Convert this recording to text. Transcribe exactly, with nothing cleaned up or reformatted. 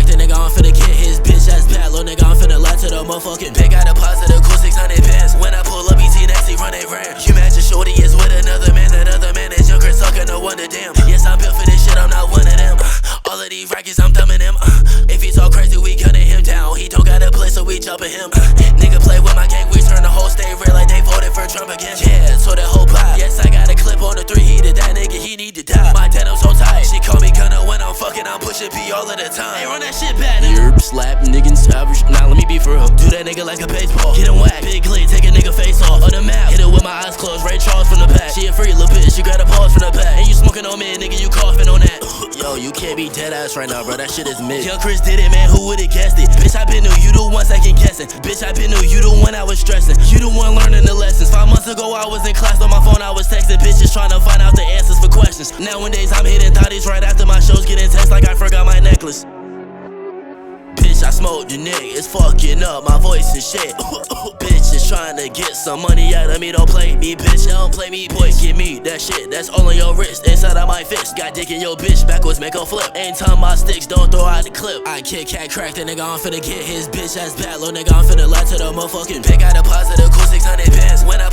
crack, the nigga, I'm finna get his bitch ass back. Little nigga, I'm finna lie to the motherfucking pick. Got a positive cool six hundred bands. When I pull up, E T next, he run they ran. You imagine shorty is with another man, that other man is younger, sucker, no wonder damn. Yes, I'm built for this shit, I'm not one of them. All of these rackets, I'm thumbing them. If he talk crazy, we cutting him down. He don't got a place, so we jumping him. Nigga play with my gang, we turn the whole state red like they voted for Trump again. Yeah, so that whole pop. Yes, I got a clip on the three, he did that nigga, he need to die. My denim so tight, she call me gunna when I'm fucking, I'm pushing P all of the time. Hey, run that shit back, nigga. Yerp, slap, niggas average. Nah, let me be for real. Do that nigga like a baseball. Get him whack, big glick, take a nigga face off. On the map, hit it with my eyes closed. Ray Charles from the back. She a free little bitch, you gotta pause from the back. And you smoking on me, nigga, you coughing on that. Yo, you can't be dead ass right now, bro. That shit is mid. Young Chris did it, man. Who would've guessed it? Bitch, I been knew you the one second guessing. Bitch, I been knew you the one I was stressing. You the one learning the lessons. Five months ago, I was in class on my phone, I was texting bitches trying to find out the answers for questions. Nowadays, I'm hitting thotties right after my shows, getting text like I forgot my necklace. Bitch, I smoked the nigga, it's fucking up my voice and shit. Bitch is trying to get some money out of me, don't play me, bitch, don't play me, boy, give me that shit, that's all on your wrist, inside of my fist. Got dick in your bitch, backwards, make her flip. Ain't talking about sticks, don't throw out the clip. I kick, cat, crack, the nigga, I'm finna get his bitch ass back. Little nigga, I'm finna lie to the motherfucking pick. Got a positive cool six hundred bands. When I